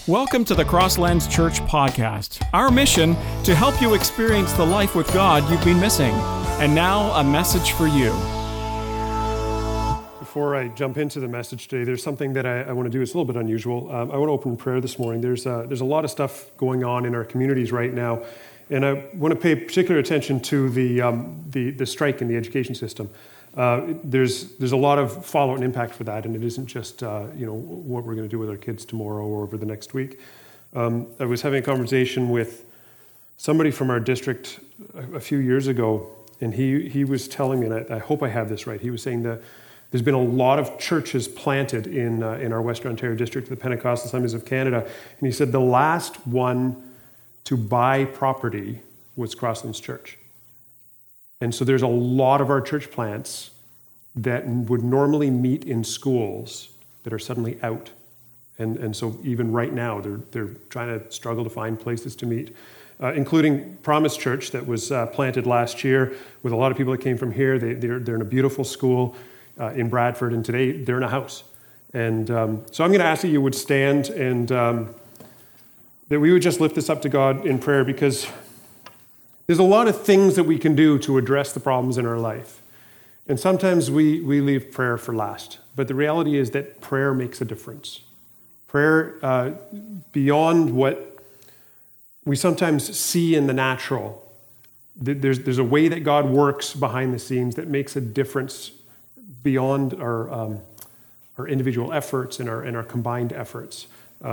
Welcome to the Crosslands Church podcast. Our mission, to help you experience the life with God you've been missing. And now, a message for you. Before I jump into the message today, there's something that I want to do. It's a little bit unusual. I want to open prayer this morning. There's a lot of stuff going on in our communities right now, and I want to pay particular attention to the strike in the education system. There's a lot of follow-up and impact for that, and it isn't just what we're going to do with our kids tomorrow or over the next week. I was having a conversation with somebody from our district a few years ago, and he was telling me, and I hope I have this right. He was saying that there's been a lot of churches planted in our Western Ontario district, the Pentecostal Assemblies of Canada, and he said the last one to buy property was Crosslands Church. And so there's a lot of our church plants that would normally meet in schools that are suddenly out. And so even right now, they're trying to struggle to find places to meet, including Promise Church that was planted last year with a lot of people that came from here. They're in a beautiful school in Bradford, and today they're in a house. And so I'm going to ask that you would stand and that we would just lift this up to God in prayer, because there's a lot of things that we can do to address the problems in our life. And sometimes we leave prayer for last. But the reality is that prayer makes a difference. Prayer, beyond what we sometimes see in the natural, there's a way that God works behind the scenes that makes a difference beyond our individual efforts and our combined efforts.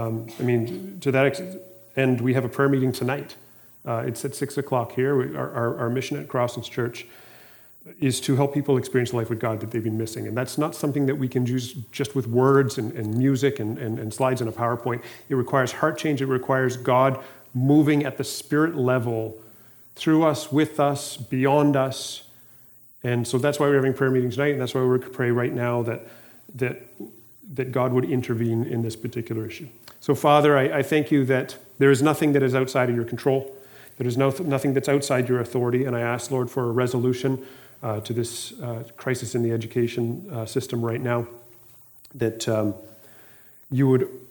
To that end, we have a prayer meeting tonight. It's at 6 o'clock here. Our mission at Crosslands Church is to help people experience life with God that they've been missing. And that's not something that we can do just with words and music and slides and a PowerPoint. It requires heart change. It requires God moving at the spirit level through us, with us, beyond us. And so that's why we're having prayer meetings tonight, and that's why we're going to pray right now that God would intervene in this particular issue. So Father, I thank you that there is nothing that is outside of your control. There is nothing that's outside your authority, and I ask, Lord, for a resolution to this crisis in the education system right now, that you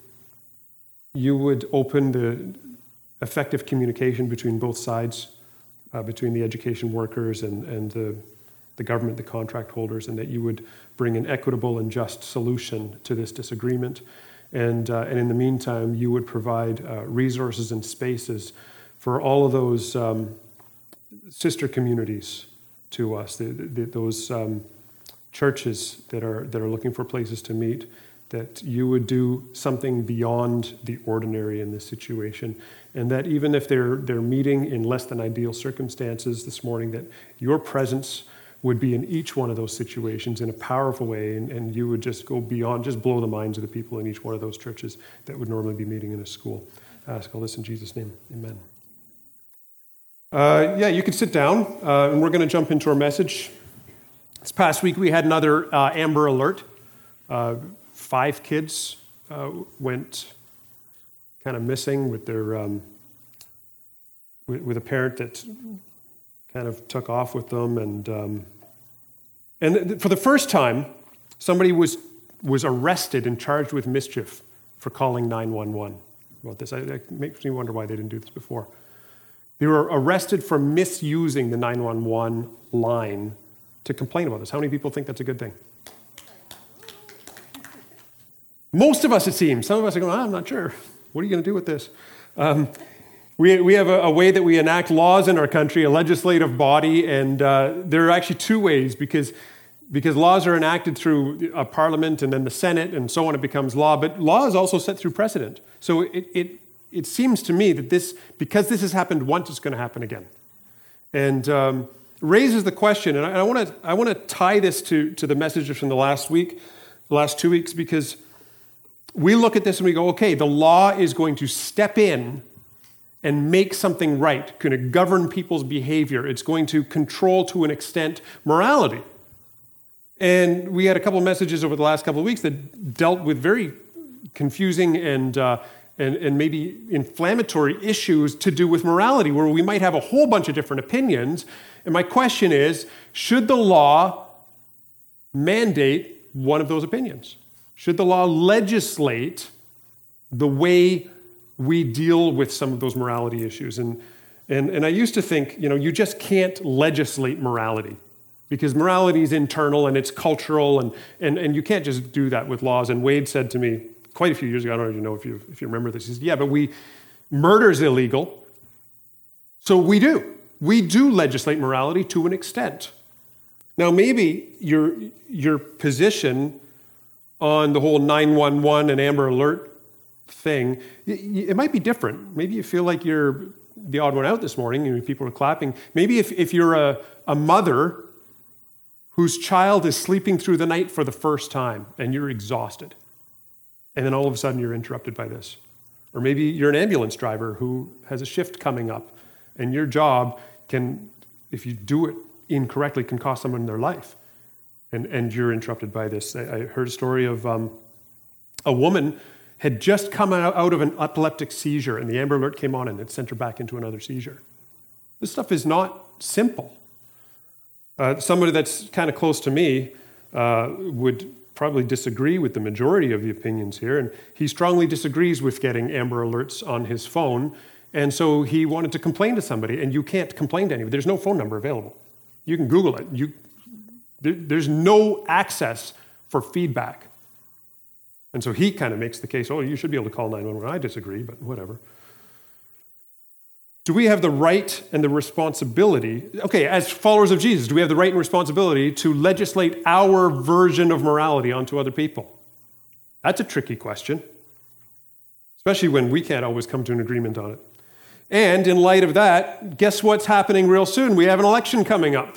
would open the effective communication between both sides, between the education workers and the government, the contract holders, and that you would bring an equitable and just solution to this disagreement. And in the meantime, you would provide resources and spaces for all of those sister communities to us, those churches that are looking for places to meet, that you would do something beyond the ordinary in this situation, and that even if they're meeting in less than ideal circumstances this morning, that your presence would be in each one of those situations in a powerful way, and you would just go beyond, just blow the minds of the people in each one of those churches that would normally be meeting in a school. I ask all this in Jesus' name, amen. You can sit down, and we're going to jump into our message. This past week we had another Amber Alert. 5 kids went kind of missing with their with a parent that kind of took off with them, and for the first time, somebody was arrested and charged with mischief for calling 911 about this. It makes me wonder why they didn't do this before. They were arrested for misusing the 911 line to complain about this. How many people think that's a good thing? Most of us, it seems. Some of us are going, I'm not sure. What are you going to do with this? We have a way that we enact laws in our country, a legislative body, and there are actually 2 ways, because laws are enacted through a parliament and then the Senate, and so on, it becomes law. But law is also set through precedent. So it seems to me that because this has happened once, it's going to happen again. And raises the question, and I want to tie this to the messages from the last 2 weeks, because we look at this and we go, okay, the law is going to step in and make something right, going to govern people's behavior. It's going to control, to an extent, morality. And we had a couple of messages over the last couple of weeks that dealt with very confusing and maybe inflammatory issues to do with morality, where we might have a whole bunch of different opinions. And my question is, should the law mandate one of those opinions? Should the law legislate the way we deal with some of those morality issues. And I used to think, you just can't legislate morality because morality is internal and it's cultural, and you can't just do that with laws. And Wade said to me quite a few years ago, I don't even know if you remember this, he said, yeah, but murder's illegal, so we do legislate morality to an extent. Now, maybe your position on the whole 911 and Amber Alert thing, it might be different. Maybe you feel like you're the odd one out this morning and people are clapping. Maybe if you're a mother whose child is sleeping through the night for the first time and you're exhausted, and then all of a sudden you're interrupted by this. Or maybe you're an ambulance driver who has a shift coming up and your job can, if you do it incorrectly, can cost someone their life. And you're interrupted by this. I heard a story of a woman had just come out of an epileptic seizure, and the Amber Alert came on, and it sent her back into another seizure. This stuff is not simple. Somebody that's kind of close to me would probably disagree with the majority of the opinions here, and he strongly disagrees with getting Amber Alerts on his phone, and so he wanted to complain to somebody, and you can't complain to anybody. There's no phone number available. You can Google it. There's no access for feedback. And so he kind of makes the case, you should be able to call 911. I disagree, but whatever. Do we have the right and the responsibility, as followers of Jesus, do we have the right and responsibility to legislate our version of morality onto other people? That's a tricky question, especially when we can't always come to an agreement on it. And in light of that, guess what's happening real soon? We have an election coming up.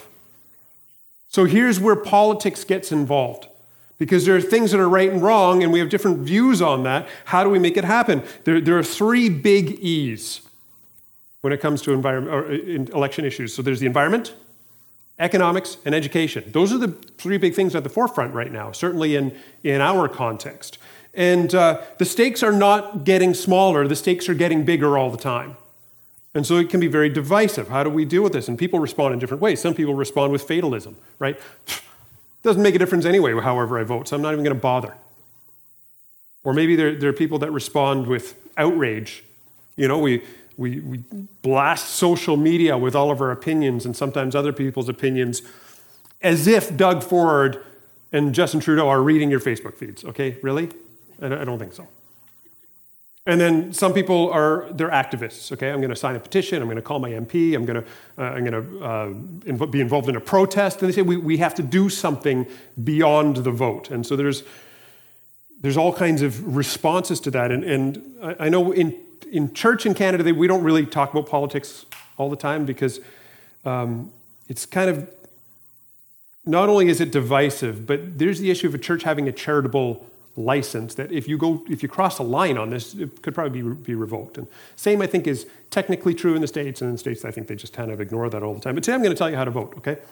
So here's where politics gets involved. Because there are things that are right and wrong, and we have different views on that. How do we make it happen? There are three big E's when it comes to election issues. So there's the environment, economics, and education. Those are the three big things at the forefront right now, certainly in our context. And the stakes are not getting smaller. The stakes are getting bigger all the time. And so it can be very divisive. How do we deal with this? And people respond in different ways. Some people respond with fatalism, right? Doesn't make a difference anyway, however I vote, so I'm not even going to bother. Or maybe there are people that respond with outrage. We blast social media with all of our opinions and sometimes other people's opinions as if Doug Ford and Justin Trudeau are reading your Facebook feeds. Okay, really? I don't think so. And then some people they're activists. Okay, I'm going to sign a petition. I'm going to call my MP. I'm going to be involved in a protest. And they say we have to do something beyond the vote. And so there's all kinds of responses to that. And I know in church in Canada we don't really talk about politics all the time because it's kind of, not only is it divisive, but there's the issue of a church having a charitable license that if you cross a line on this, it could probably be revoked. And same, I think, is technically true in the States, and in the States, I think they just kind of ignore that all the time. But today I'm going to tell you how to vote, okay?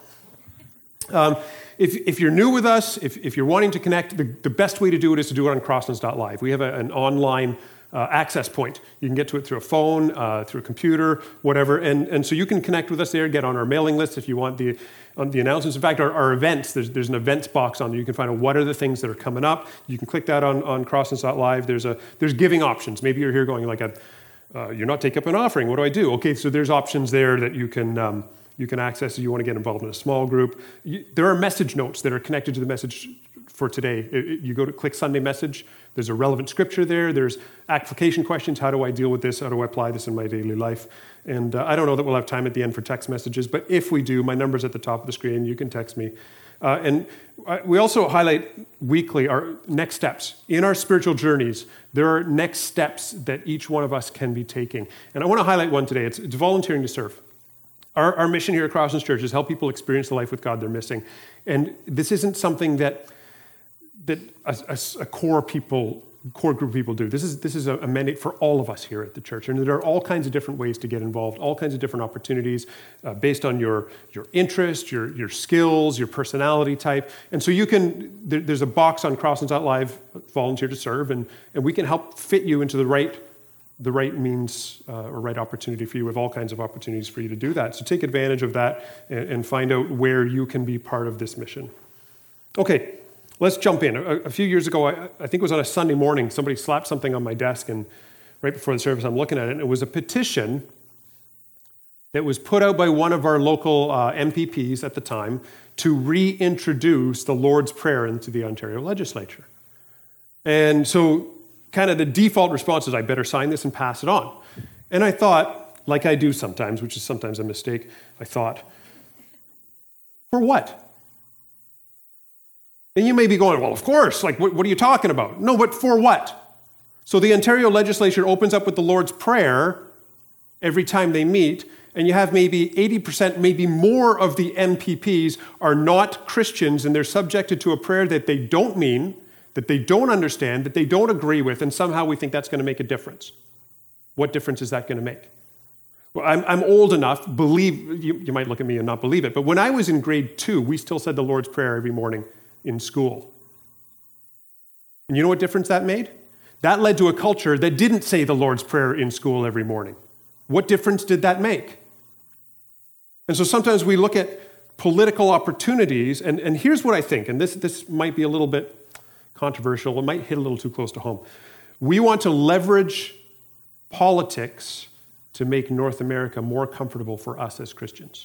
If you're new with us, if you're wanting to connect, the best way to do it is to do it on crosslands.live. We have an online access point. You can get to it through a phone, through a computer, whatever. And so you can connect with us there, get on our mailing list if you want the announcements. In fact, our events, there's an events box on there. You can find out what are the things that are coming up. You can click that on crosslands.live. There's giving options. Maybe you're here going like, you're not taking up an offering. What do I do? Okay, so there's options there that you can access if you want to get involved in a small group. There are message notes that are connected to the message for today. You go to click Sunday message. There's a relevant scripture there. There's application questions. How do I deal with this? How do I apply this in my daily life? And I don't know that we'll have time at the end for text messages, but if we do, my number's at the top of the screen. You can text me. And we also highlight weekly our next steps. In our spiritual journeys, there are next steps that each one of us can be taking. And I want to highlight one today. It's volunteering to serve. Our mission here at Crosslands Church is help people experience the life with God they're missing. And this isn't something that a core group of people do. This is a mandate for all of us here at the church. And there are all kinds of different ways to get involved, all kinds of different opportunities based on your interest, your skills, your personality type. And so there's a box on crosslands.live, volunteer to serve, and we can help fit you into the right means or right opportunity for you. We have all kinds of opportunities for you to do that. So take advantage of that and find out where you can be part of this mission. Okay, let's jump in. A few years ago, I think it was on a Sunday morning, somebody slapped something on my desk and right before the service, I'm looking at it, and it was a petition that was put out by one of our local MPPs at the time to reintroduce the Lord's Prayer into the Ontario legislature. And so kind of the default response is, I better sign this and pass it on. And I thought, like I do sometimes, which is sometimes a mistake, I thought, for what? And you may be going, well, of course, like, what are you talking about? No, but for what? So the Ontario legislature opens up with the Lord's Prayer every time they meet, and you have maybe 80%, maybe more of the MPPs are not Christians, and they're subjected to a prayer that they don't mean, that they don't understand, that they don't agree with, and somehow we think that's going to make a difference. What difference is that going to make? Well, I'm old enough, you might look at me and not believe it, but when I was in grade 2, we still said the Lord's Prayer every morning in school. And you know what difference that made? That led to a culture that didn't say the Lord's Prayer in school every morning. What difference did that make? And so sometimes we look at political opportunities, and here's what I think, and this might be a little bit controversial, it might hit a little too close to home. We want to leverage politics to make North America more comfortable for us as Christians.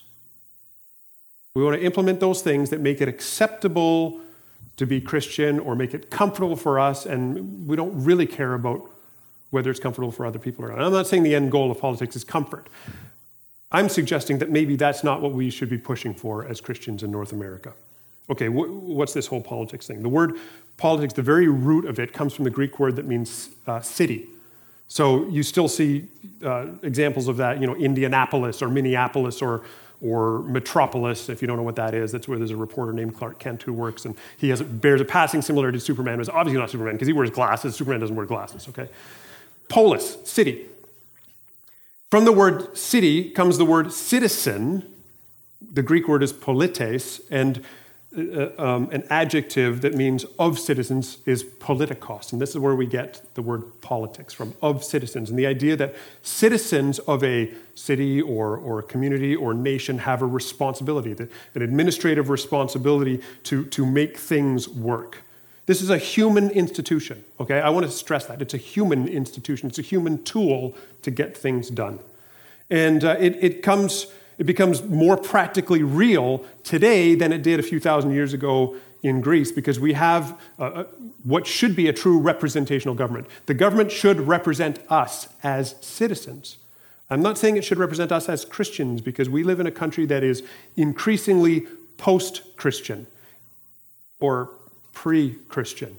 We want to implement those things that make it acceptable to be Christian or make it comfortable for us, and we don't really care about whether it's comfortable for other people or not. I'm not saying the end goal of politics is comfort. I'm suggesting that maybe that's not what we should be pushing for as Christians in North America. Okay, what's this whole politics thing? The word politics, the very root of it, comes from the Greek word that means city. So you still see examples of that, Indianapolis or Minneapolis or Metropolis, if you don't know what that is. That's where there's a reporter named Clark Kent who works, and he bears a passing similarity to Superman. It's obviously not Superman because he wears glasses. Superman doesn't wear glasses, okay? Polis, city. From the word city comes the word citizen. The Greek word is polites, and an adjective that means of citizens is politikos. And this is where we get the word politics from, of citizens. And the idea that citizens of a city or a community or nation have a responsibility, an administrative responsibility to make things work. This is a human institution, okay? I want to stress that. It's a human institution. It's a human tool to get things done. And it becomes more practically real today than it did a few thousand years ago in Greece, because we have what should be a true representational government. The government should represent us as citizens. I'm not saying it should represent us as Christians, because we live in a country that is increasingly post-Christian or pre-Christian.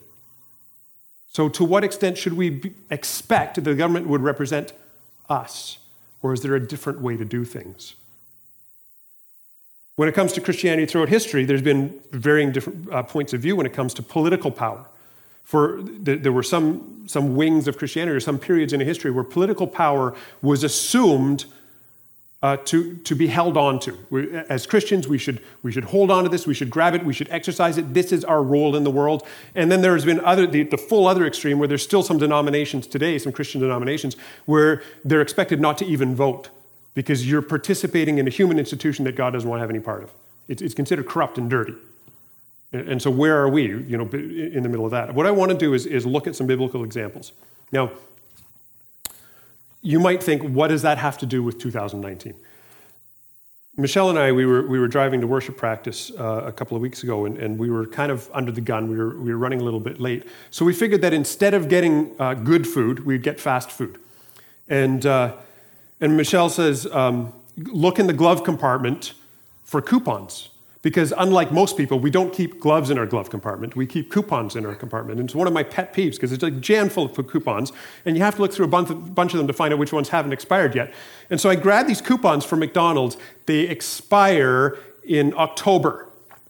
So to what extent should we expect the government would represent us? Or is there a different way to do things? When it comes to Christianity throughout history, there's been varying different points of view when it comes to political power. There were some wings of Christianity or some periods in history where political power was assumed to be held on to. As Christians, we should hold on to this, we should grab it, we should exercise it. This is our role in the world. And then there's been the full other extreme where there's still some denominations today, some Christian denominations, where they're expected not to even vote because you're participating in a human institution that God doesn't want to have any part of. It's considered corrupt and dirty. And so where are we, in the middle of that? What I want to do is look at some biblical examples. Now, you might think, what does that have to do with 2019? Michelle and I, we were driving to worship practice a couple of weeks ago, and we were kind of under the gun. We were running a little bit late. So we figured that instead of getting good food, we'd get fast food. And Michelle says, look in the glove compartment for coupons. Because unlike most people, we don't keep gloves in our glove compartment. We keep coupons in our compartment. And it's one of my pet peeves because it's like jam full of coupons. And you have to look through a bunch of them to find out which ones haven't expired yet. And so I grabbed these coupons from McDonald's. They expire in October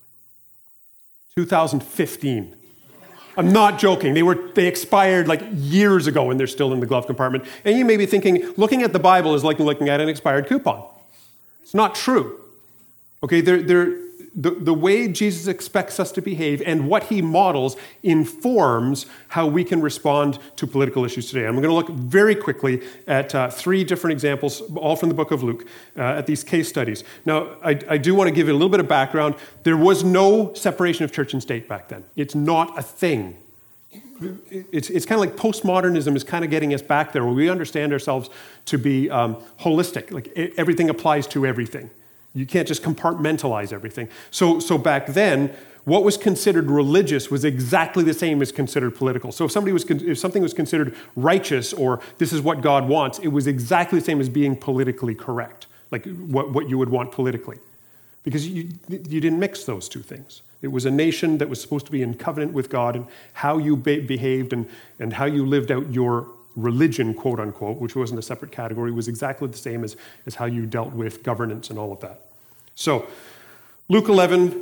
2015. I'm not joking. They expired like years ago and they're still in the glove compartment. And you may be thinking, looking at the Bible is like looking at an expired coupon. It's not true. Okay, the way Jesus expects us to behave and what he models informs how we can respond to political issues today. I'm going to look very quickly at 3 different examples, all from the book of Luke, at these case studies. Now, I do want to give you a little bit of background. There was no separation of church and state back then. It's not a thing. it's kind of like postmodernism is kind of getting us back there, where we understand ourselves to be holistic. Like everything applies to everything. You can't just compartmentalize everything. So back then, what was considered religious was exactly the same as considered political. So if something was considered righteous, or this is what God wants, it was exactly the same as being politically correct, like what you would want politically. Because you didn't mix those two things. It was a nation that was supposed to be in covenant with God, and how you behaved and how you lived out your religion, quote unquote, which wasn't a separate category, was exactly the same as how you dealt with governance and all of that. So Luke 13,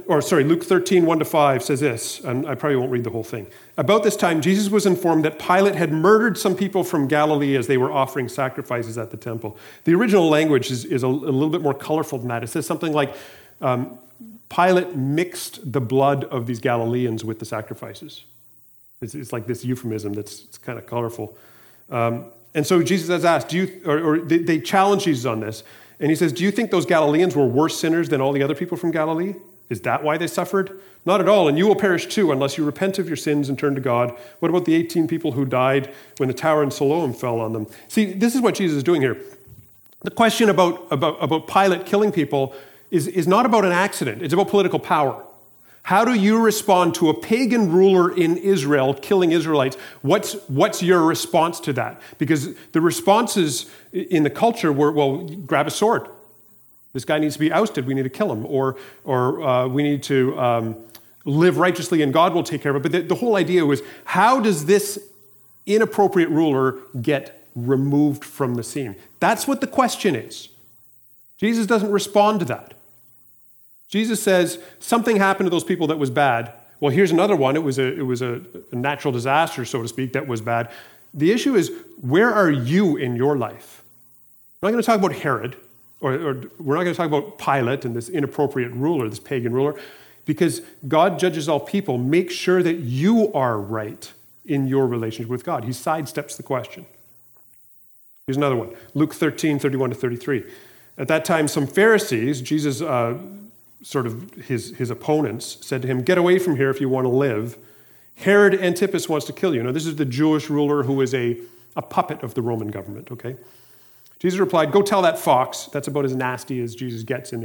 1-5 says this, and I probably won't read the whole thing. About this time, Jesus was informed that Pilate had murdered some people from Galilee as they were offering sacrifices at the temple. The original language is a little bit more colorful than that. It says something like, Pilate mixed the blood of these Galileans with the sacrifices. It's like this euphemism that's kind of colorful. And so Jesus has asked, they challenge Jesus on this. And he says, do you think those Galileans were worse sinners than all the other people from Galilee? Is that why they suffered? Not at all, and you will perish too unless you repent of your sins and turn to God. What about the 18 people who died when the tower in Siloam fell on them? See, this is what Jesus is doing here. The question about Pilate killing people is not about an accident. It's about political power. How do you respond to a pagan ruler in Israel killing Israelites? What's your response to that? Because the responses in the culture were, well, grab a sword. This guy needs to be ousted. We need to kill him. Or we need to live righteously and God will take care of it. But the whole idea was, how does this inappropriate ruler get removed from the scene? That's what the question is. Jesus doesn't respond to that. Jesus says, something happened to those people that was bad. Well, here's another one. It was a natural disaster, so to speak, that was bad. The issue is, where are you in your life? We're not going to talk about Herod, or we're not going to talk about Pilate and this inappropriate ruler, this pagan ruler, because God judges all people. Make sure that you are right in your relationship with God. He sidesteps the question. Here's another one. Luke 13, 31-33. At that time, some Pharisees, Jesus sort of his opponents, said to him, get away from here if you want to live. Herod Antipas wants to kill you. Now, this is the Jewish ruler who is a puppet of the Roman government, okay? Jesus replied, go tell that fox. That's about as nasty as Jesus gets in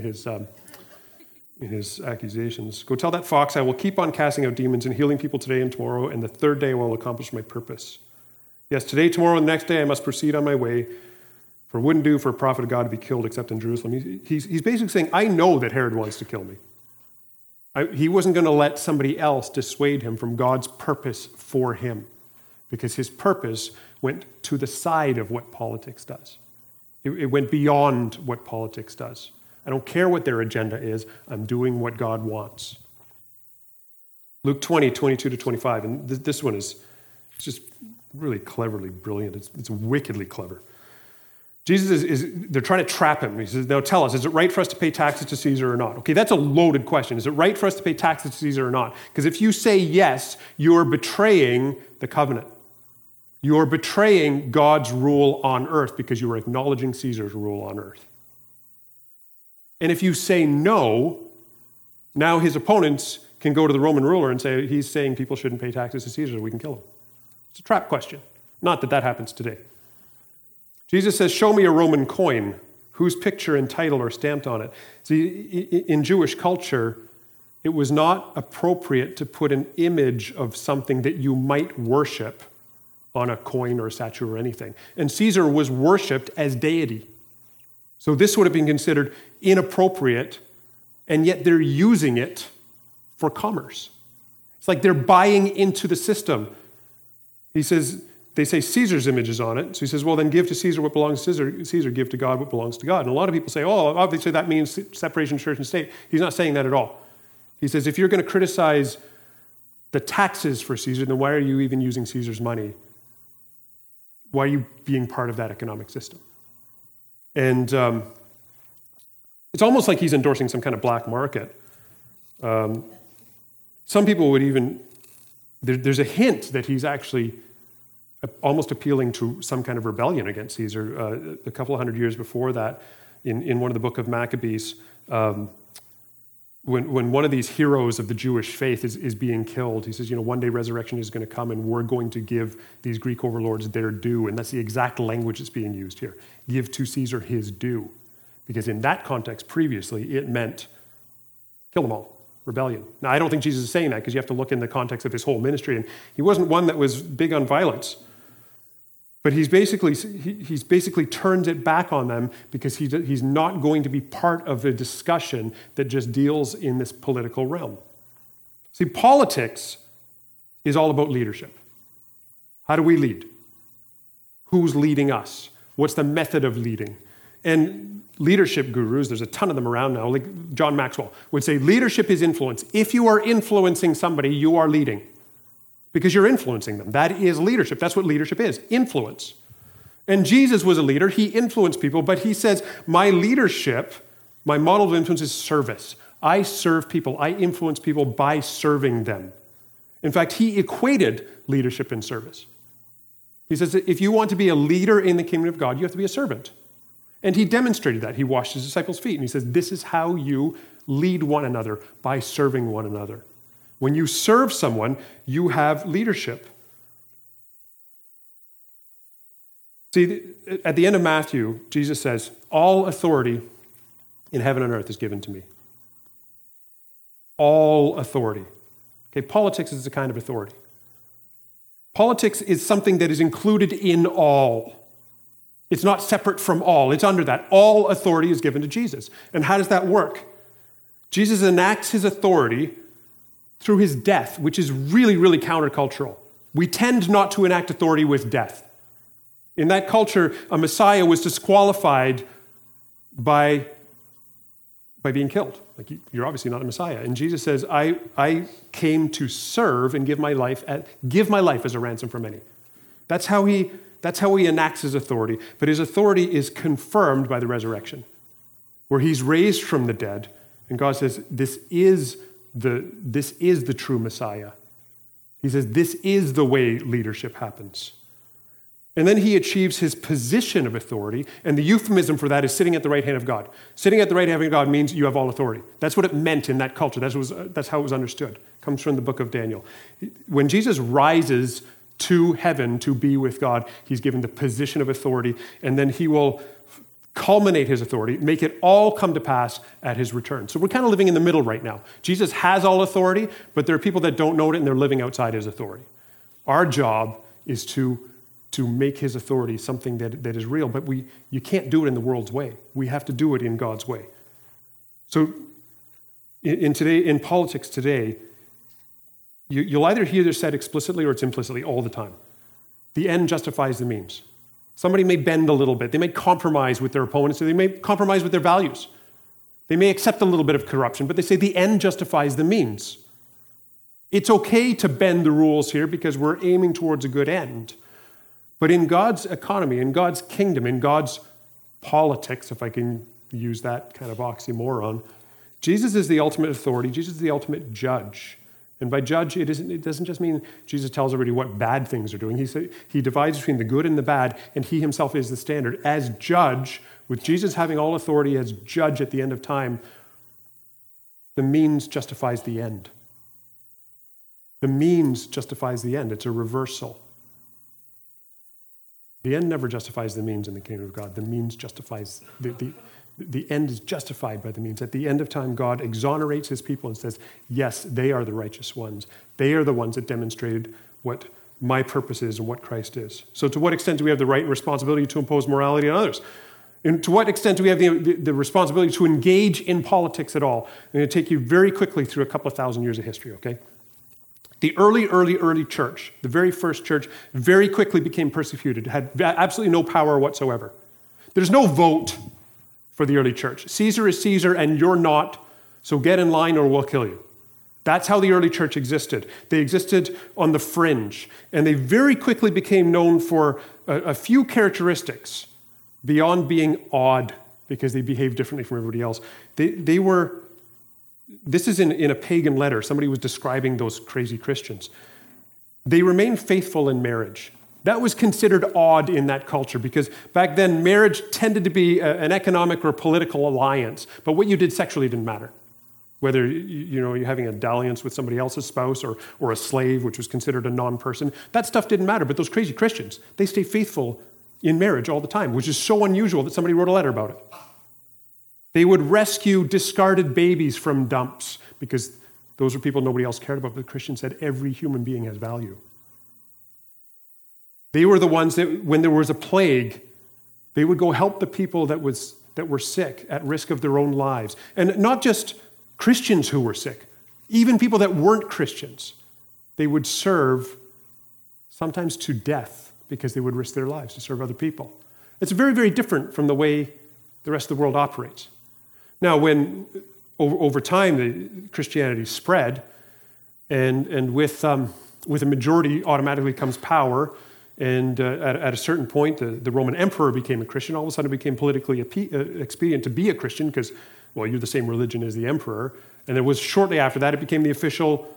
his accusations. Go tell that fox, I will keep on casting out demons and healing people today and tomorrow, and the third day I will accomplish my purpose. Yes, today, tomorrow, and the next day I must proceed on my way. For it wouldn't do for a prophet of God to be killed except in Jerusalem. He's basically saying, I know that Herod wants to kill me. He wasn't going to let somebody else dissuade him from God's purpose for him, because his purpose went to the side of what politics does. It went beyond what politics does. I don't care what their agenda is. I'm doing what God wants. Luke 20, 22-25. And this one is just really cleverly brilliant. It's wickedly clever. Jesus they're trying to trap him. He says, now tell us, is it right for us to pay taxes to Caesar or not? Okay, that's a loaded question. Is it right for us to pay taxes to Caesar or not? Because if you say yes, you're betraying the covenant. You're betraying God's rule on earth because you are acknowledging Caesar's rule on earth. And if you say no, now his opponents can go to the Roman ruler and say, he's saying people shouldn't pay taxes to Caesar, we can kill him. It's a trap question. Not that happens today. Jesus says, show me a Roman coin. Whose picture and title are stamped on it? See, in Jewish culture, it was not appropriate to put an image of something that you might worship on a coin or a statue or anything. And Caesar was worshipped as deity. So this would have been considered inappropriate, and yet they're using it for commerce. It's like they're buying into the system. He says, they say Caesar's image is on it. So he says, well, then give to Caesar what belongs to Caesar, give to God what belongs to God. And a lot of people say, oh, obviously that means separation of church and state. He's not saying that at all. He says, if you're going to criticize the taxes for Caesar, then why are you even using Caesar's money? Why are you being part of that economic system? And it's almost like he's endorsing some kind of black market. Some people would even, there's a hint that he's actually almost appealing to some kind of rebellion against Caesar. A couple of hundred years before that, in one of the book of Maccabees, when one of these heroes of the Jewish faith is being killed, he says, one day resurrection is going to come and we're going to give these Greek overlords their due. And that's the exact language that's being used here. Give to Caesar his due. Because in that context previously, it meant kill them all, rebellion. Now, I don't think Jesus is saying that because you have to look in the context of his whole ministry. And he wasn't one that was big on violence. But he's basically turns it back on them because he's not going to be part of a discussion that just deals in this political realm. See, politics is all about leadership. How do we lead? Who's leading us? What's the method of leading? And leadership gurus, there's a ton of them around now, like John Maxwell, would say leadership is influence. If you are influencing somebody, you are leading. Because you're influencing them. That is leadership. That's what leadership is, influence. And Jesus was a leader. He influenced people, but he says, my leadership, my model of influence is service. I serve people. I influence people by serving them. In fact, he equated leadership and service. He says that if you want to be a leader in the kingdom of God, you have to be a servant. And he demonstrated that. He washed his disciples' feet, and he says, this is how you lead one another, by serving one another. When you serve someone, you have leadership. See, at the end of Matthew, Jesus says, all authority in heaven and earth is given to me. All authority. Okay, politics is a kind of authority. Politics is something that is included in all. It's not separate from all. It's under that. All authority is given to Jesus. And how does that work? Jesus enacts his authority through his death, which is really, really countercultural. We tend not to enact authority with death. In that culture, a Messiah was disqualified by being killed. Like, you're obviously not a Messiah. And Jesus says, I came to serve and give my life as a ransom for many. That's how he enacts his authority. But his authority is confirmed by the resurrection, where he's raised from the dead. And God says, this is the true Messiah. He says, this is the way leadership happens. And then he achieves his position of authority, and the euphemism for that is sitting at the right hand of God. Sitting at the right hand of God means you have all authority. That's what it meant in that culture. That's how it was understood. It comes from the book of Daniel. When Jesus rises to heaven to be with God, he's given the position of authority, and then he will culminate his authority, make it all come to pass at his return. So we're kind of living in the middle right now. Jesus has all authority, but there are people that don't know it and they're living outside his authority. Our job is to make his authority something that is real, but you can't do it in the world's way. We have to do it in God's way. So in politics today, you'll either hear this said explicitly or it's implicitly all the time. The end justifies the means. Somebody may bend a little bit. They may compromise with their opponents. They may compromise with their values. They may accept a little bit of corruption, but they say the end justifies the means. It's okay to bend the rules here because we're aiming towards a good end. But in God's economy, in God's kingdom, in God's politics, if I can use that kind of oxymoron, Jesus is the ultimate authority. Jesus is the ultimate judge. And by judge, it doesn't just mean Jesus tells everybody what bad things are doing. He divides between the good and the bad, and he himself is the standard. As judge, with Jesus having all authority as judge at the end of time, the means justifies the end. The means justifies the end. It's a reversal. The end never justifies the means in the kingdom of God. The means justifies, the end is justified by the means. At the end of time, God exonerates his people and says, yes, they are the righteous ones. They are the ones that demonstrated what my purpose is and what Christ is. So to what extent do we have the right and responsibility to impose morality on others? And to what extent do we have the responsibility to engage in politics at all? I'm going to take you very quickly through a couple of thousand years of history, okay? The early church, the very first church, very quickly became persecuted, had absolutely no power whatsoever. There's no vote for the early church. Caesar is Caesar and you're not, so get in line or we'll kill you. That's how the early church existed. They existed on the fringe, and they very quickly became known for a few characteristics beyond being odd because they behaved differently from everybody else. They were... This is in a pagan letter. Somebody was describing those crazy Christians. They remained faithful in marriage. That was considered odd in that culture because back then marriage tended to be an economic or political alliance, but what you did sexually didn't matter. Whether you're having a dalliance with somebody else's spouse or a slave, which was considered a non-person, that stuff didn't matter. But those crazy Christians, they stay faithful in marriage all the time, which is so unusual that somebody wrote a letter about it. They would rescue discarded babies from dumps because those were people nobody else cared about. But Christians said every human being has value. They were the ones that, when there was a plague, they would go help the people that were sick, at risk of their own lives. And not just Christians who were sick, even people that weren't Christians. They would serve, sometimes to death, because they would risk their lives to serve other people. It's very, very different from the way the rest of the world operates. Now, when over time Christianity spread, and with a majority automatically comes power, and at a certain point the Roman emperor became a Christian. All of a sudden it became politically expedient to be a Christian because, well, you're the same religion as the emperor. And it was shortly after that it became the official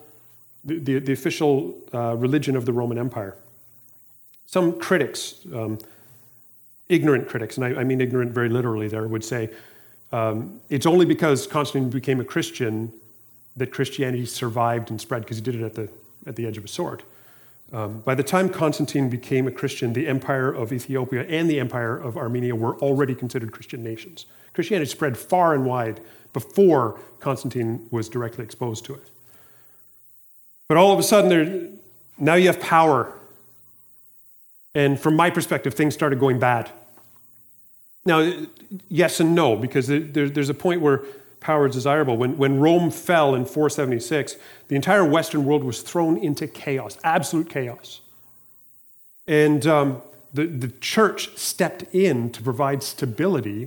religion of the Roman Empire. Some critics, ignorant critics, and I mean ignorant very literally there, would say it's only because Constantine became a Christian that Christianity survived and spread, because he did it at the edge of a sword. By the time Constantine became a Christian, the Empire of Ethiopia and the Empire of Armenia were already considered Christian nations. Christianity spread far and wide before Constantine was directly exposed to it. But all of a sudden, now you have power. And from my perspective, things started going bad. Now, yes and no, because there's a point where power is desirable. When Rome fell in 476, the entire Western world was thrown into chaos, absolute chaos. And the church stepped in to provide stability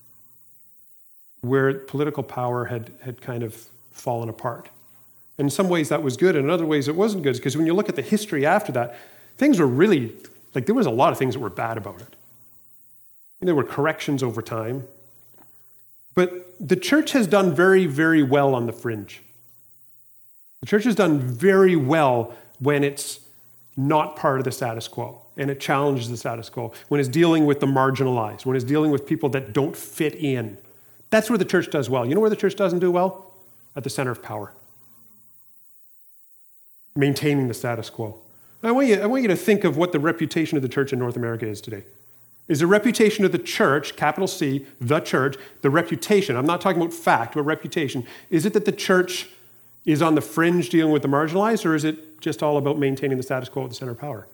where political power had kind of fallen apart. And in some ways that was good, and in other ways it wasn't good, because when you look at the history after that, things were really, there was a lot of things that were bad about it. And there were corrections over time. But the church has done very, very well on the fringe. The church has done very well when it's not part of the status quo, and it challenges the status quo, when it's dealing with the marginalized, when it's dealing with people that don't fit in. That's where the church does well. You know where the church doesn't do well? At the center of power. Maintaining the status quo. I want you to think of what the reputation of the church in North America is today. Is the reputation of the church, capital C, the church, the reputation, I'm not talking about fact, but reputation, is it that the church is on the fringe dealing with the marginalized, or is it just all about maintaining the status quo at the center of power?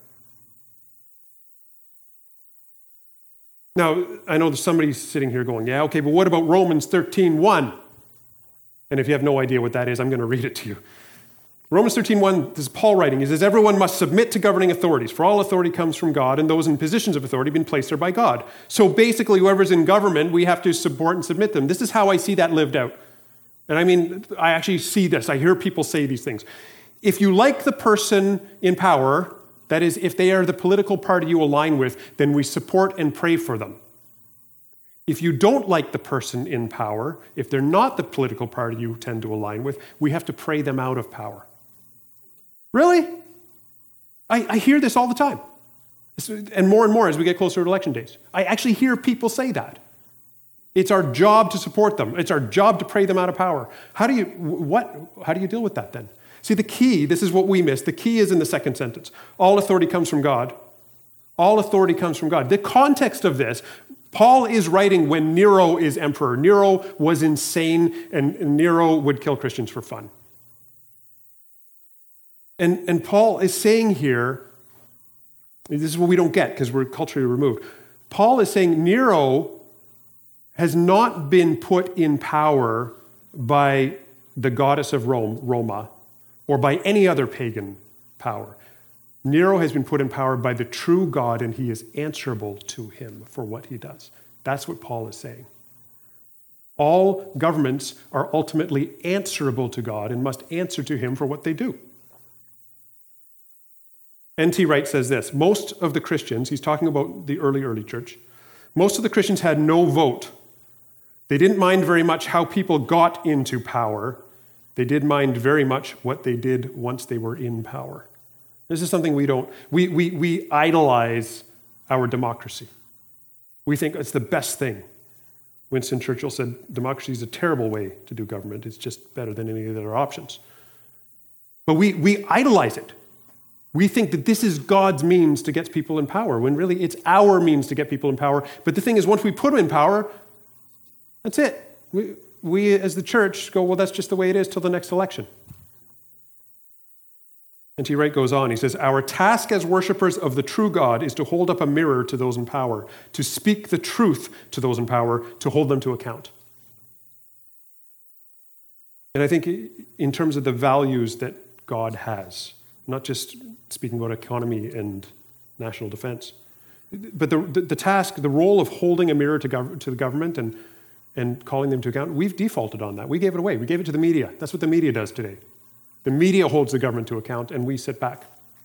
Now, I know there's somebody sitting here going, yeah, okay, but what about Romans 13:1? And if you have no idea what that is, I'm going to read it to you. Romans 13:1, this is Paul writing. He says, everyone must submit to governing authorities, for all authority comes from God, and those in positions of authority have been placed there by God. So basically, whoever's in government, we have to support and submit them. This is how I see that lived out. And I mean, I actually see this. I hear people say these things. If you like the person in power, that is, if they are the political party you align with, then we support and pray for them. If you don't like the person in power, if they're not the political party you tend to align with, we have to pray them out of power. Really? I hear this all the time. And more as we get closer to election days. I actually hear people say that. It's our job to support them. It's our job to pray them out of power. How do you deal with that then? See, the key, this is what we miss. The key is in the second sentence. All authority comes from God. All authority comes from God. The context of this, Paul is writing when Nero is emperor. Nero was insane, and Nero would kill Christians for fun. And Paul is saying here, this is what we don't get because we're culturally removed. Paul is saying Nero has not been put in power by the goddess of Rome, Roma, or by any other pagan power. Nero has been put in power by the true God, and he is answerable to him for what he does. That's what Paul is saying. All governments are ultimately answerable to God and must answer to him for what they do. N.T. Wright says this, most of the Christians, he's talking about the early church, most of the Christians had no vote. They didn't mind very much how people got into power. They did mind very much what they did once they were in power. This is something we idolize our democracy. We think it's the best thing. Winston Churchill said, democracy is a terrible way to do government. It's just better than any of the other options. But we idolize it. We think that this is God's means to get people in power, when really it's our means to get people in power. But the thing is, once we put them in power, that's it. We as the church go, well, that's just the way it is till the next election. N.T. Wright goes on, he says, our task as worshipers of the true God is to hold up a mirror to those in power, to speak the truth to those in power, to hold them to account. And I think in terms of the values that God has, not just speaking about economy and national defense, but the task, the role of holding a mirror to the government and calling them to account, we've defaulted on that. We gave it away. We gave it to the media. That's what the media does today. The media holds the government to account, and we sit back.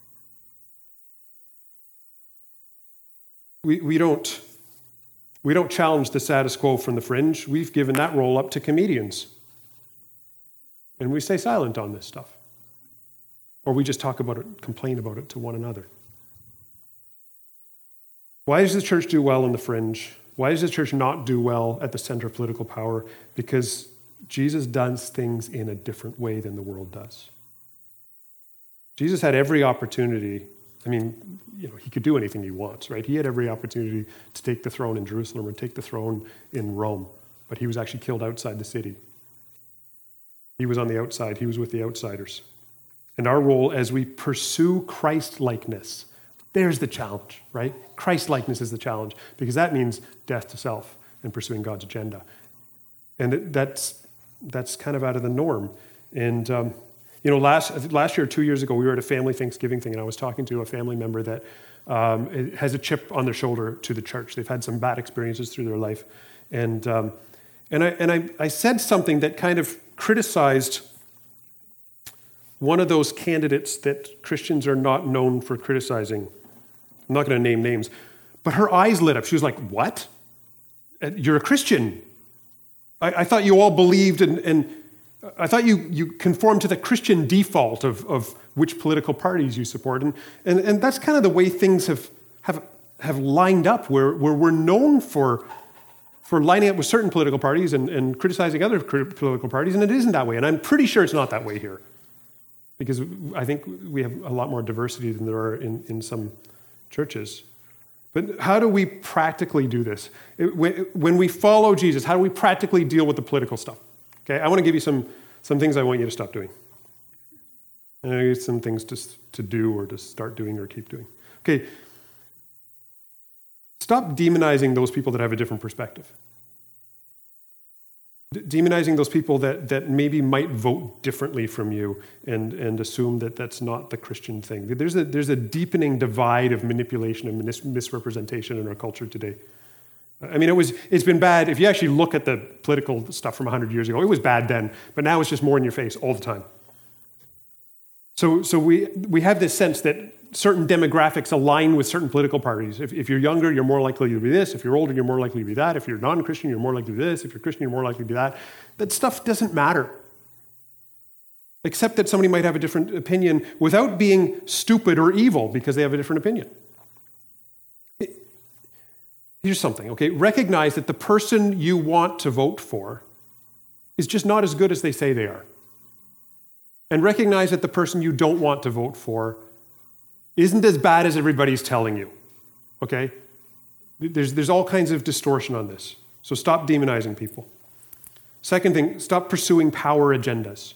We don't challenge the status quo from the fringe. We've given that role up to comedians. And we stay silent on this stuff. Or we just talk about it, complain about it to one another. Why does the church do well in the fringe? Why does the church not do well at the center of political power? Because Jesus does things in a different way than the world does. Jesus had every opportunity. I mean, he could do anything he wants, right? He had every opportunity to take the throne in Jerusalem or take the throne in Rome, but he was actually killed outside the city. He was on the outside. He was with the outsiders. And our role as we pursue Christ-likeness, there's the challenge, right? Christ-likeness is the challenge, because that means death to self and pursuing God's agenda. And that's kind of out of the norm. And, last year, 2 years ago, we were at a family Thanksgiving thing, and I was talking to a family member that has a chip on their shoulder to the church. They've had some bad experiences through their life. And I said something that kind of criticized one of those candidates that Christians are not known for criticizing. I'm not going to name names. But her eyes lit up. She was like, what? You're a Christian. I thought you all believed and I thought you conformed to the Christian default of which political parties you support. And that's kind of the way things have lined up, where we're known for lining up with certain political parties and criticizing other political parties, and it isn't that way. And I'm pretty sure it's not that way here, because I think we have a lot more diversity than there are in some churches. But how do we practically do this? When we follow Jesus, how do we practically deal with the political stuff? Okay, I want to give you some things I want you to stop doing. And I give you some things to do or to start doing or keep doing. Okay, stop demonizing those people that have a different perspective. Demonizing those people that maybe might vote differently from you and assume that that's not the Christian thing. There's a deepening divide of manipulation and misrepresentation in our culture today. I mean, it's been bad. If you actually look at the political stuff from 100 years ago, it was bad then, but now it's just more in your face all the time. So we have this sense that certain demographics align with certain political parties. If you're younger, you're more likely to be this. If you're older, you're more likely to be that. If you're non-Christian, you're more likely to be this. If you're Christian, you're more likely to be that. That stuff doesn't matter. Except that somebody might have a different opinion without being stupid or evil because they have a different opinion. Here's something, okay? Recognize that the person you want to vote for is just not as good as they say they are. And recognize that the person you don't want to vote for isn't as bad as everybody's telling you, okay? There's all kinds of distortion on this. So stop demonizing people. Second thing, stop pursuing power agendas.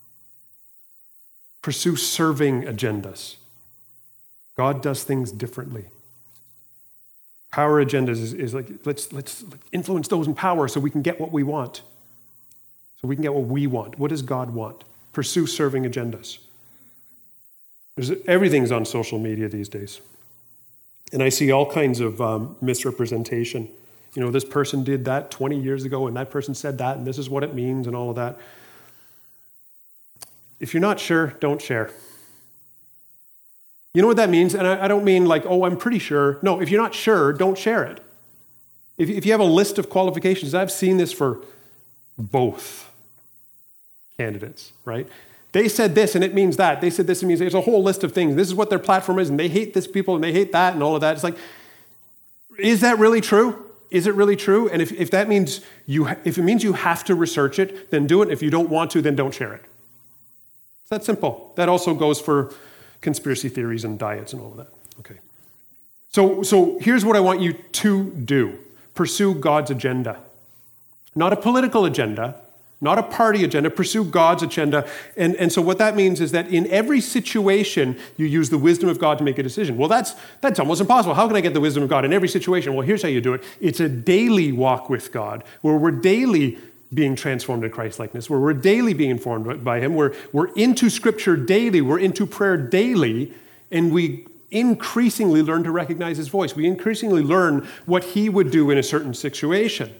Pursue serving agendas. God does things differently. Power agendas is like, let's influence those in power so we can get what we want. So we can get what we want. What does God want? Pursue serving agendas. Everything's on social media these days. And I see all kinds of misrepresentation. This person did that 20 years ago, and that person said that, and this is what it means, and all of that. If you're not sure, don't share. You know what that means? And I don't mean like, I'm pretty sure. No, if you're not sure, don't share it. If you have a list of qualifications, I've seen this for both candidates, right? They said this and it means that. They said this and it means there's a whole list of things. This is what their platform is, and they hate this people and they hate that and all of that. It's like, is that really true? is it really true? And if that means if it means you have to research it, then do it. If you don't want to, then don't share it. It's that simple. That also goes for conspiracy theories and diets and all of that. Okay. So here's what I want you to do. Pursue God's agenda. Not a political agenda, not a party agenda. Pursue God's agenda. And so what that means is that in every situation, you use the wisdom of God to make a decision. Well, that's almost impossible. How can I get the wisdom of God in every situation? Well, here's how you do it. It's a daily walk with God, where we're daily being transformed in Christ-likeness, where we're daily being informed by him, where we're into Scripture daily, we're into prayer daily, and we increasingly learn to recognize his voice. We increasingly learn what he would do in a certain situation.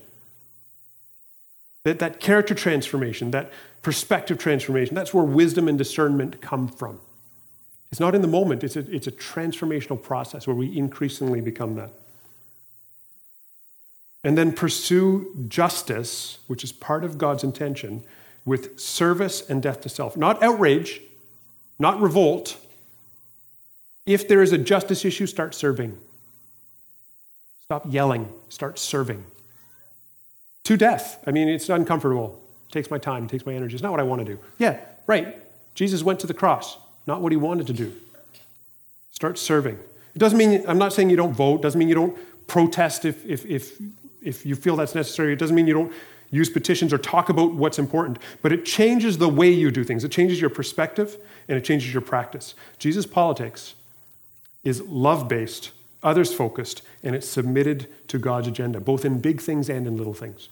That character transformation, that perspective transformation, that's where wisdom and discernment come from. It's not in the moment, it's a transformational process where we increasingly become that. And then pursue justice, which is part of God's intention, with service and death to self. Not outrage, not revolt. If there is a justice issue, start serving. Stop yelling, start serving. To death. I mean, it's uncomfortable. It takes my time, it takes my energy. It's not what I want to do. Yeah, right. Jesus went to the cross, not what he wanted to do. Start serving. It doesn't mean, I'm not saying you don't vote, doesn't mean you don't protest if you feel that's necessary. It doesn't mean you don't use petitions or talk about what's important, but it changes the way you do things. It changes your perspective and it changes your practice. Jesus' politics is love-based, others-focused, and it's submitted to God's agenda, both in big things and in little things.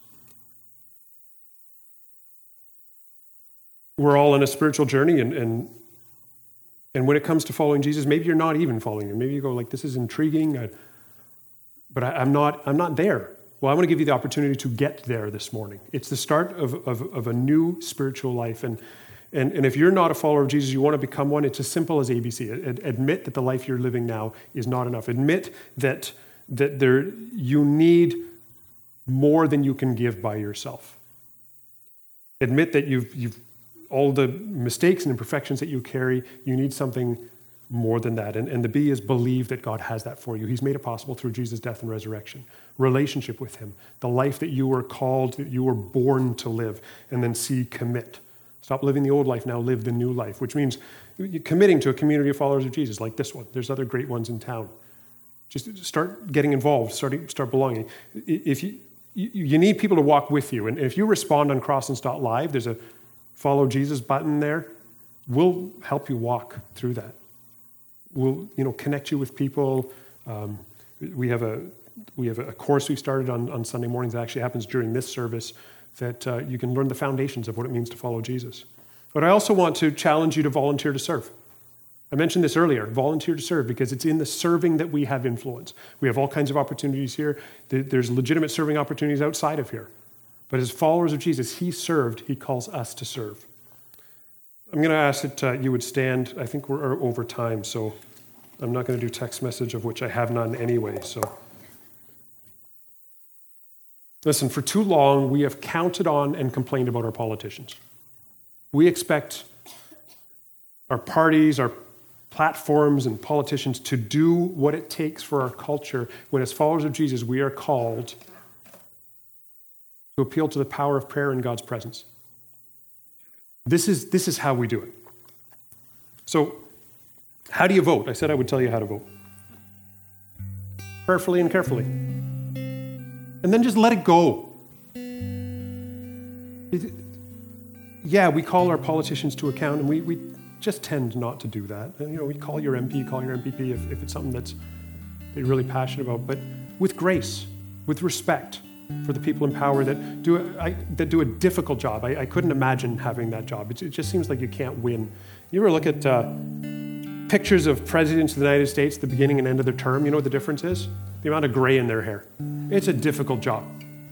We're all on a spiritual journey, and when it comes to following Jesus, maybe you're not even following him. Maybe you go like, this is intriguing, but I'm not there. Well, I want to give you the opportunity to get there this morning. It's the start of a new spiritual life, and if you're not a follower of Jesus, you want to become one, it's as simple as ABC. Admit that the life you're living now is not enough. Admit that you need more than you can give by yourself. Admit that you've all the mistakes and imperfections that you carry, you need something more than that. And the B is believe that God has that for you. He's made it possible through Jesus' death and resurrection. Relationship with him, the life that you were called, that you were born to live, and then C, commit. Stop living the old life, now live the new life, which means you're committing to a community of followers of Jesus like this one. There's other great ones in town. Just start getting involved, start belonging. If you need people to walk with you, and if you respond on Crosslands.live, there's a follow Jesus button there. We'll help you walk through that. We'll connect you with people. We have a course we started on Sunday mornings that actually happens during this service that you can learn the foundations of what it means to follow Jesus. But I also want to challenge you to volunteer to serve. I mentioned this earlier, volunteer to serve, because it's in the serving that we have influence. We have all kinds of opportunities here. There's legitimate serving opportunities outside of here. But as followers of Jesus, he served, he calls us to serve. I'm going to ask that you would stand. I think we're over time, so I'm not going to do text message, of which I have none anyway. So, listen, for too long, we have counted on and complained about our politicians. We expect our parties, our platforms, and politicians to do what it takes for our culture, when as followers of Jesus, we are called to appeal to the power of prayer in God's presence. This is how we do it. So, how do you vote? I said I would tell you how to vote. Prayerfully and carefully. And then just let it go. Yeah, we call our politicians to account, and we just tend not to do that. And, we call your MP, call your MPP if it's something that you're really passionate about, but with grace, with respect for the people in power that do a difficult job. I couldn't imagine having that job. It just seems like you can't win. You ever look at pictures of presidents of the United States at the beginning and end of their term? You know what the difference is? The amount of gray in their hair. It's a difficult job.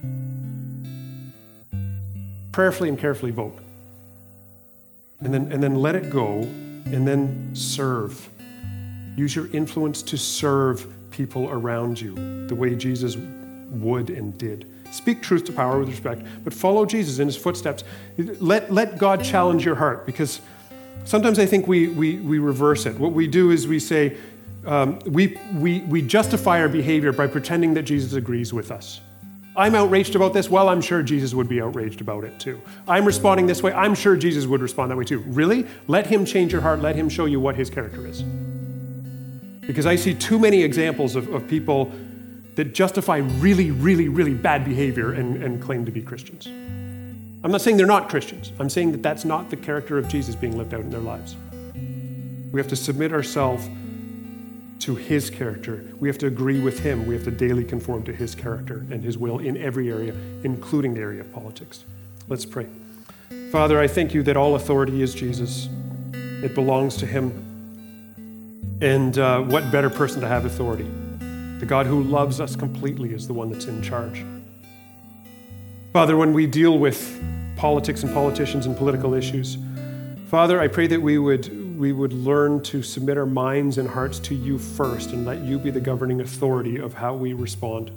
Prayerfully and carefully vote. And then let it go, and then serve. Use your influence to serve people around you the way Jesus would and did. Speak truth to power with respect, but follow Jesus in his footsteps. Let God challenge your heart, because sometimes I think we reverse it. What we do is we say, we justify our behavior by pretending that Jesus agrees with us. I'm outraged about this. Well, I'm sure Jesus would be outraged about it too. I'm responding this way. I'm sure Jesus would respond that way too. Really? Let him change your heart. Let him show you what his character is. Because I see too many examples of people that justify really, really, really bad behavior and claim to be Christians. I'm not saying they're not Christians. I'm saying that that's not the character of Jesus being lived out in their lives. We have to submit ourselves to his character. We have to agree with him. We have to daily conform to his character and his will in every area, including the area of politics. Let's pray. Father, I thank you that all authority is Jesus. It belongs to him. And what better person to have authority? The God who loves us completely is the one that's in charge. Father, when we deal with politics and politicians and political issues, Father, I pray that we would learn to submit our minds and hearts to you first and let you be the governing authority of how we respond,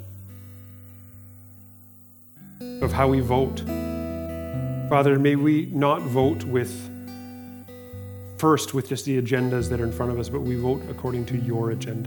of how we vote. Father, may we not vote first with just the agendas that are in front of us, but we vote according to your agenda.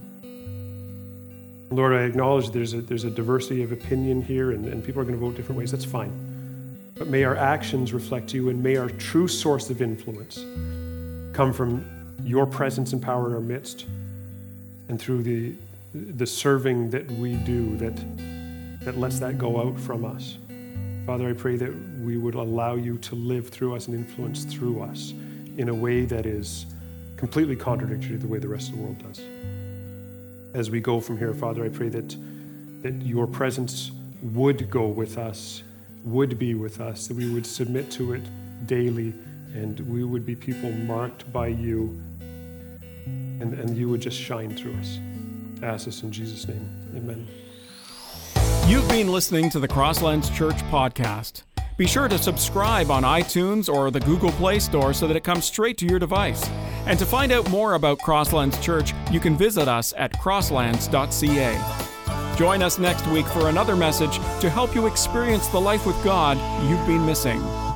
Lord, I acknowledge there's a diversity of opinion here and people are going to vote different ways. That's fine. But may our actions reflect you, and may our true source of influence come from your presence and power in our midst, and through the serving that we do that lets that go out from us. Father, I pray that we would allow you to live through us and influence through us in a way that is completely contradictory to the way the rest of the world does. As we go from here, Father, I pray that your presence would go with us, would be with us, that we would submit to it daily, and we would be people marked by you, and you would just shine through us. I ask this in Jesus' name. Amen. You've been listening to the Crosslands Church podcast. Be sure to subscribe on iTunes or the Google Play Store so that it comes straight to your device. And to find out more about Crosslands Church, you can visit us at crosslands.ca. Join us next week for another message to help you experience the life with God you've been missing.